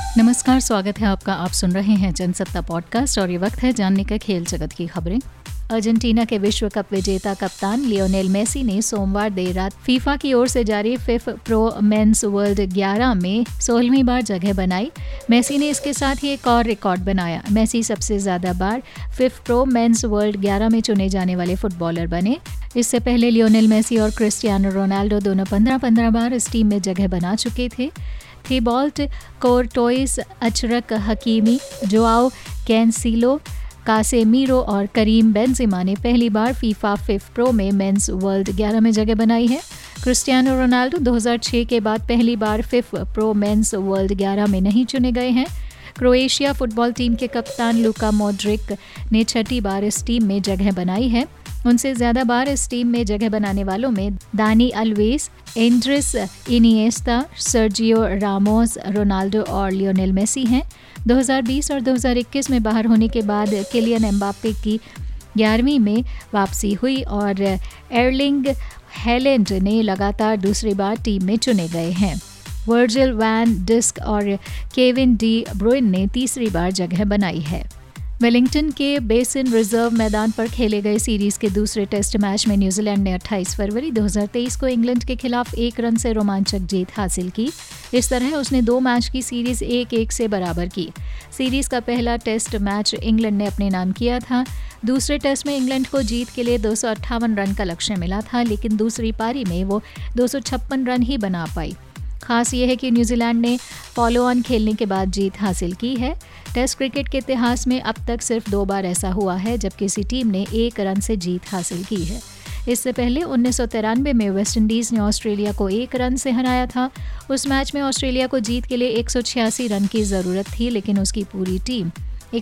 नमस्कार, स्वागत है आपका। आप सुन रहे हैं जनसत्ता पॉडकास्ट और ये वक्त है जानने का खेल जगत की खबरें। अर्जेंटीना के विश्व कप विजेता कप्तान लियोनेल मेसी ने सोमवार देर रात फीफा की ओर से जारी फिफ प्रो मेंस वर्ल्ड 11 में 16वीं बार जगह बनाई। मेसी ने इसके साथ ही एक और रिकॉर्ड बनाया। मेसी सबसे ज्यादा बार फिफ प्रो मेंस वर्ल्ड 11 में चुने जाने वाले फुटबॉलर बने। इससे पहले लियोनेल मेसी और क्रिस्टियानो रोनाल्डो दोनों 15-15 बार इस टीम में जगह बना चुके थे। Thibaut Courtois, Achraf Hakimi, Joao Cancelo, Casemiro और करीम बेंजेमा ने पहली बार फीफा फिफ प्रो में मेंस वर्ल्ड 11 में जगह बनाई है। क्रिस्टियानो रोनाल्डो 2006 के बाद पहली बार फिफ प्रो मेंस वर्ल्ड 11 में नहीं चुने गए हैं। क्रोएशिया फुटबॉल टीम के कप्तान लुका मॉड्रिक ने 6ठी बार इस टीम में जगह बनाई है। उनसे ज्यादा बार इस टीम में जगह बनाने वालों में Dani Alves, Andres Iniesta, Sergio Ramos, Ronaldo और लियोनेल मेसी हैं। 2020 और 2021 में बाहर होने के बाद किलियन एम्बाप्पे की 11वीं में वापसी हुई और एर्लिंग हैलैंड ने लगातार दूसरी बार टीम में चुने गए हैं। वर्जिल वैन डिस्क और केविन डी ब्रुइन ने तीसरी बार जगह बनाई है। वेलिंगटन के बेसिन रिजर्व मैदान पर खेले गए सीरीज के दूसरे टेस्ट मैच में न्यूजीलैंड ने 28 फरवरी 2023 को इंग्लैंड के खिलाफ 1 रन से रोमांचक जीत हासिल की। इस तरह उसने 2 मैच की सीरीज 1-1 से बराबर की। सीरीज का पहला टेस्ट मैच इंग्लैंड ने अपने नाम किया था। दूसरे टेस्ट में इंग्लैंड को जीत के लिए 258 रन का लक्ष्य मिला था, लेकिन दूसरी पारी में वो 256 रन ही बना पाई। खास ये है कि न्यूजीलैंड ने फॉलो ऑन खेलने के बाद जीत हासिल की है। टेस्ट क्रिकेट के इतिहास में अब तक सिर्फ 2 बार ऐसा हुआ है जब किसी टीम ने 1 रन से जीत हासिल की है। इससे पहले 1993 में वेस्टइंडीज़ ने ऑस्ट्रेलिया को 1 रन से हराया था। उस मैच में ऑस्ट्रेलिया को जीत के लिए 186 रन की ज़रूरत थी, लेकिन उसकी पूरी टीम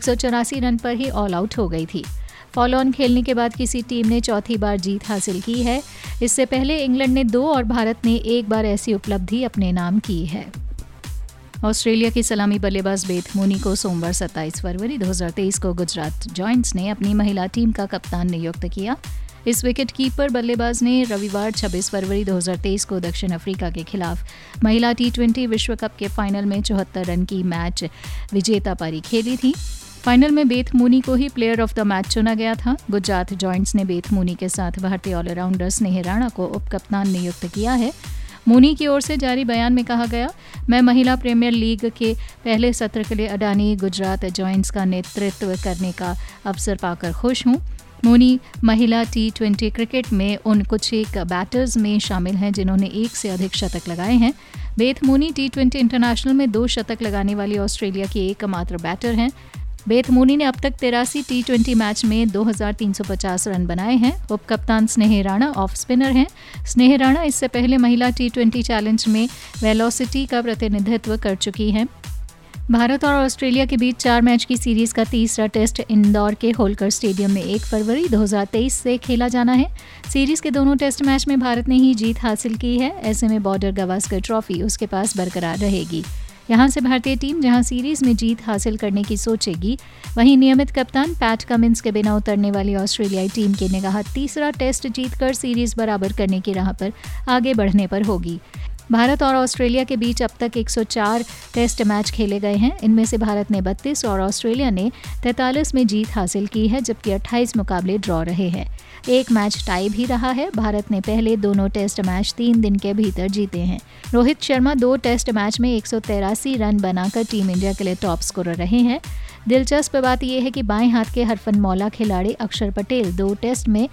184 रन पर ही ऑल आउट हो गई थी। फॉलो ऑन खेलने के बाद किसी टीम ने 4थी बार जीत हासिल की है। इससे पहले इंग्लैंड ने 2 और भारत ने 1 बार ऐसी उपलब्धि अपने नाम की है। ऑस्ट्रेलिया की सलामी बल्लेबाज बेथ मूनी को सोमवार 27 फरवरी 2023 को गुजरात जॉइंट्स ने अपनी महिला टीम का कप्तान नियुक्त किया। इस विकेट कीपर बल्लेबाज ने रविवार 26 फरवरी 2023 को दक्षिण अफ्रीका के खिलाफ महिला T20 विश्व कप के फाइनल में 74 रन की मैच विजेता पारी खेली थी। फाइनल में बेथ मूनी को ही प्लेयर ऑफ द मैच चुना गया था। गुजरात जॉइंट्स ने बेथ मूनी के साथ भारतीय ऑलराउंडर स्नेह राणा को उप कप्तान नियुक्त किया है। मूनी की ओर से जारी बयान में कहा गया, मैं महिला प्रीमियर लीग के पहले सत्र के लिए अडानी गुजरात जॉइंट्स का नेतृत्व करने का अवसर पाकर खुश हूँ। मूनी महिला T20 क्रिकेट में उन कुछ एक बैटर्स में शामिल हैं जिन्होंने 1 से अधिक शतक लगाए हैं। बेथ मूनी T20 इंटरनेशनल में 2 शतक लगाने वाली ऑस्ट्रेलिया की एकमात्र बैटर हैं। बेथ मूनी ने अब तक 83 T20 मैच में 2350 रन बनाए हैं। उप कप्तान स्नेह राणा ऑफ स्पिनर हैं। स्नेह राणा इससे पहले महिला T20 चैलेंज में वेलोसिटी का प्रतिनिधित्व कर चुकी हैं। भारत और ऑस्ट्रेलिया के बीच 4 मैच की सीरीज का तीसरा टेस्ट इंदौर के होलकर स्टेडियम में 1 फरवरी 2023 से खेला जाना है। सीरीज के दोनों टेस्ट मैच में भारत ने ही जीत हासिल की है। ऐसे में बॉर्डर गावस्कर ट्रॉफी उसके पास बरकरार रहेगी। यहां से भारतीय टीम जहां सीरीज में जीत हासिल करने की सोचेगी, वहीं नियमित कप्तान पैट कमिंस के बिना उतरने वाली ऑस्ट्रेलियाई टीम की निगाह तीसरा टेस्ट जीतकर सीरीज बराबर करने की राह पर आगे बढ़ने पर होगी। भारत और ऑस्ट्रेलिया के बीच अब तक 104 टेस्ट मैच खेले गए हैं। इनमें से भारत ने 32 और ऑस्ट्रेलिया ने 43 में जीत हासिल की है, जबकि 28 मुकाबले ड्रॉ रहे हैं। 1 मैच टाई भी रहा है। भारत ने पहले दोनों टेस्ट मैच 3 दिन के भीतर जीते हैं। रोहित शर्मा 2 टेस्ट मैच में 183 रन बनाकर टीम इंडिया के लिए टॉप स्कोरर रहे हैं। दिलचस्प बात यह है कि बाएं हाथ के हरफनमौला खिलाड़ी अक्षर पटेल 2 टेस्ट में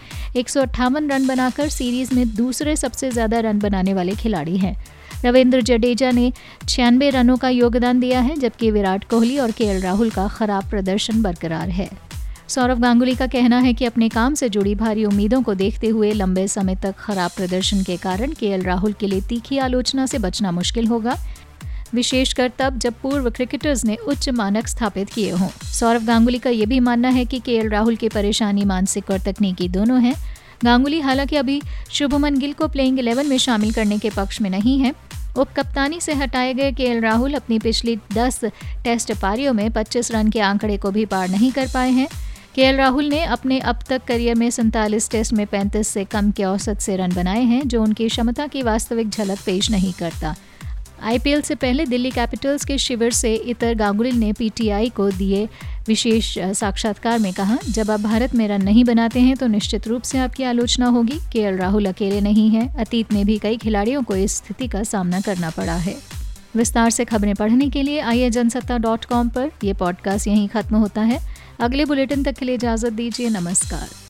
158 रन बनाकर सीरीज में दूसरे सबसे ज्यादा रन बनाने वाले खिलाड़ी हैं। रविंद्र जडेजा ने 96 रनों का योगदान दिया है, जबकि विराट कोहली और KL राहुल का खराब प्रदर्शन बरकरार है। सौरव गांगुली का कहना है कि अपने काम से जुड़ी भारी उम्मीदों को देखते हुए लंबे समय तक खराब प्रदर्शन के कारण KL राहुल के लिए तीखी आलोचना से बचना मुश्किल होगा, विशेषकर तब जब पूर्व क्रिकेटर्स ने उच्च मानक स्थापित किए हों। सौरव गांगुली का यह भी मानना है कि KL राहुल की परेशानी मानसिक और तकनीकी दोनों है। गांगुली हालांकि अभी शुभमन गिल को प्लेइंग 11 में शामिल करने के पक्ष में नहीं है। उप कप्तानी से हटाए गए KL राहुल अपनी पिछली 10 टेस्ट पारियों में 25 रन के आंकड़े को भी पार नहीं कर पाए हैं। KL राहुल ने अपने अब तक करियर में 47 टेस्ट में 35 से कम के औसत से रन बनाए हैं, जो उनकी क्षमता की वास्तविक झलक पेश नहीं करता। आईपीएल से पहले दिल्ली कैपिटल्स के शिविर से इतर गांगुली ने पीटीआई को दिए विशेष साक्षात्कार में कहा, जब आप भारत में रन नहीं बनाते हैं तो निश्चित रूप से आपकी आलोचना होगी। केएल राहुल अकेले नहीं हैं, अतीत में भी कई खिलाड़ियों को इस स्थिति का सामना करना पड़ा है। विस्तार से खबरें पढ़ने के लिए आइए जनसत्ता.com पर। यह पॉडकास्ट यहीं खत्म होता है। अगले बुलेटिन तक के लिए इजाजत दीजिए। नमस्कार।